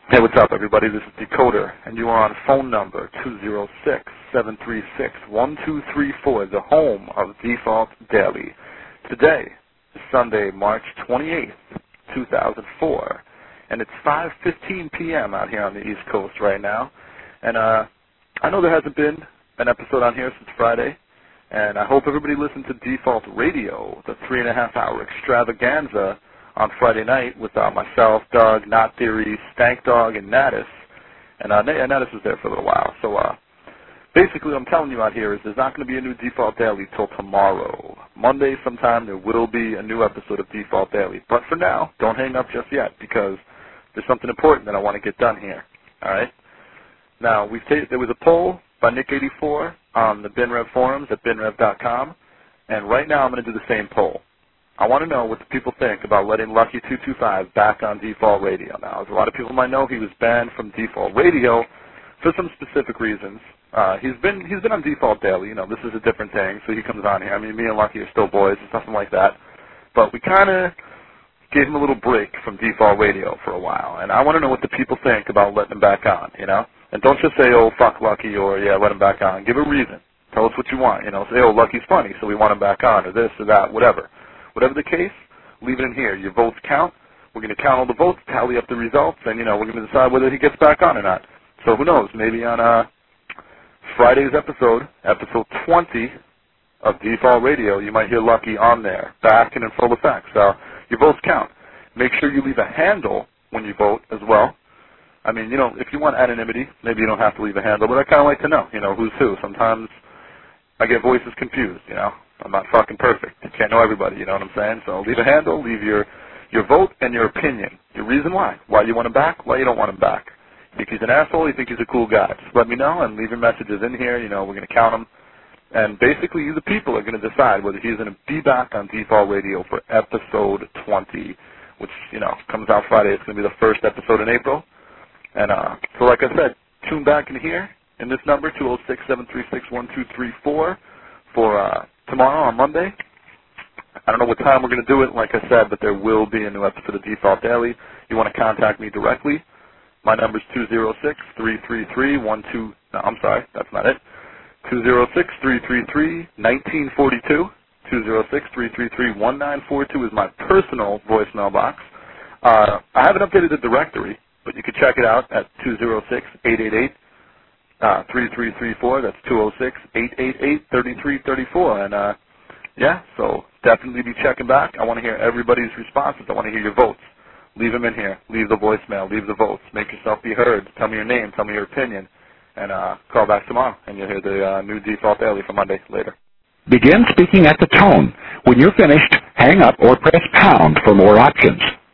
Hey, what's up, everybody? This is Decoder, and you are on phone number 206-736-1234, the home of Default Daily. Today is Sunday, March 28th, 2004, and it's 5:15 p.m. out here on the East Coast right now. And I know there hasn't been an episode on here since Friday, and I hope everybody listened to Default Radio, the 3.5-hour extravaganza on Friday night with myself, Doug, Not Theory, Stank Dog, and Natus. And Natus was there for a little while. So basically what I'm telling you out here is there's not going to be a new Default Daily till tomorrow. Monday sometime there will be a new episode of Default Daily. But for now, don't hang up just yet because there's something important that I want to get done here. All right? Now, there was a poll by Nick84 on the BinRev forums at binrev.com, and right now I'm going to do the same poll. I want to know what the people think about letting Lucky225 back on Default Radio. Now, as a lot of people might know, he was banned from Default Radio for some specific reasons. He's been on Default Daily. You know, this is a different thing, so he comes on here. I mean, me and Lucky are still boys. It's nothing like that. But we kind of gave him a little break from Default Radio for a while, and I want to know what the people think about letting him back on, you know? And don't just say, oh, fuck Lucky, or, yeah, let him back on. Give a reason. Tell us what you want. You know, say, oh, Lucky's funny, so we want him back on, or this or that, whatever. Whatever the case, leave it in here. Your votes count. We're going to count all the votes, tally up the results, and, you know, we're going to decide whether he gets back on or not. So who knows? Maybe on Friday's episode 20 of Default Radio, you might hear Lucky on there, back and in full effect. So your votes count. Make sure you leave a handle when you vote as well. I mean, you know, if you want anonymity, maybe you don't have to leave a handle, but I kind of like to know, you know, who's who. Sometimes I get voices confused, you know. I'm not fucking perfect. You can't know everybody, you know what I'm saying? So leave a handle, leave your vote and your opinion, your reason why you want him back, why you don't want him back. You think he's an asshole, you think he's a cool guy. Just let me know and leave your messages in here. You know, we're going to count them. And basically you, the people, are going to decide whether he's going to be back on Default Radio for episode 20, which, you know, comes out Friday. It's going to be the first episode in April. And so like I said, tune back in here in this number, 206-736-1234 for tomorrow on Monday. I don't know what time we're going to do it, like I said, but there will be a new episode of Default Daily. You want to contact me directly. My number is 206-333-12... No, I'm sorry, that's not it. 206-333-1942. 206-333-1942 is my personal voicemail box. I haven't updated the directory, but you can check it out at 206-888-3334. That's 206-888-3334. And, yeah, so definitely be checking back. I want to hear everybody's responses. I want to hear your votes. Leave them in here. Leave the voicemail. Leave the votes. Make yourself be heard. Tell me your name. Tell me your opinion. And call back tomorrow, and you'll hear the new Default Daily for Monday later. Begin speaking at the tone. When you're finished, hang up or press pound for more options.